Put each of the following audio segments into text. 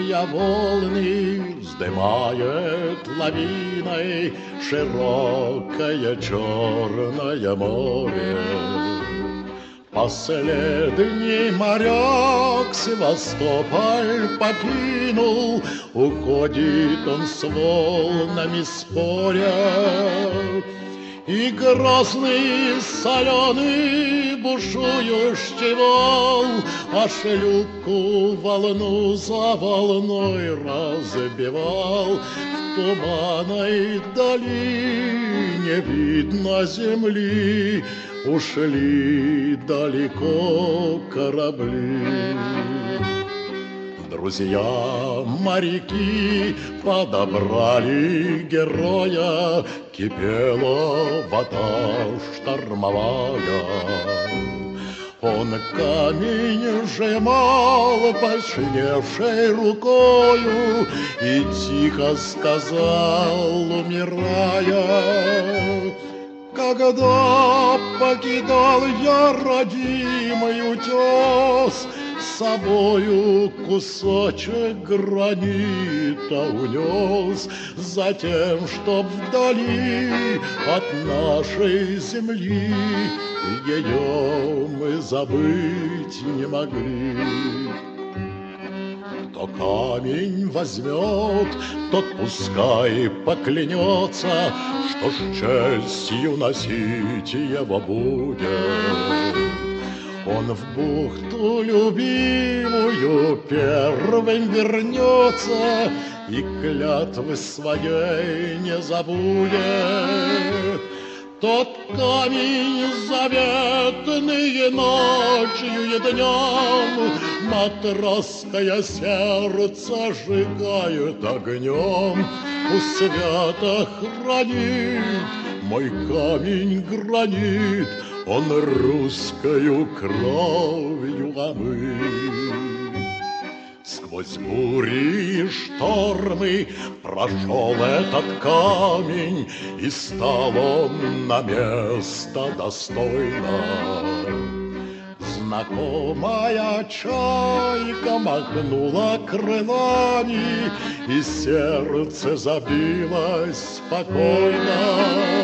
Тысяча волны вздымает лавиной широкое Черное море. Последний моряк Севастополь покинул, уходит он с волнами споря. И грозный соленый бушующий вал, а шлюпку волну за волной разбивал. В туманной долине видно земли, ушли далеко корабли. Друзья моряки подобрали героя, кипела вода штормовая. Он камень сжимал посиневшей рукою и тихо сказал, умирая: когда покидал я родимый утес, с собою кусочек гранита унес, затем, чтоб вдали от нашей земли ее мы забыть не могли. Кто камень возьмет, тот пускай поклянется, что с честью носить его будет. Он в бухту любимую первым вернется и клятвы своей не забудет. Тот камень заветный ночью и днем матросское сердце сжигает огнем. Пусть свято хранит мой камень гранит, он русскою кровью омыт. Сквозь бури и штормы прошел этот камень, и стал он на место достойно. Знакомая чайка махнула крылами, и сердце забилось спокойно.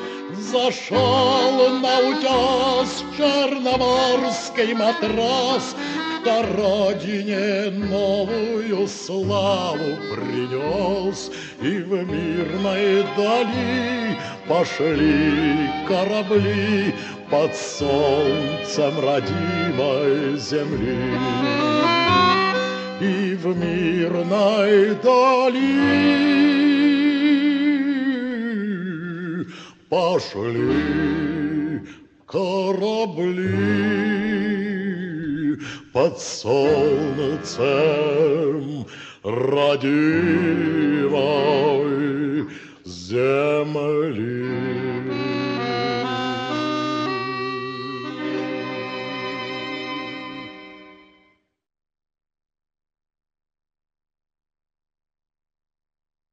Зашел на утес черноморский матрос, кто родине новую славу принес. И в мирной дали пошли корабли под солнцем родимой земли. И в мирной дали пошли корабли под солнцем родимой земли.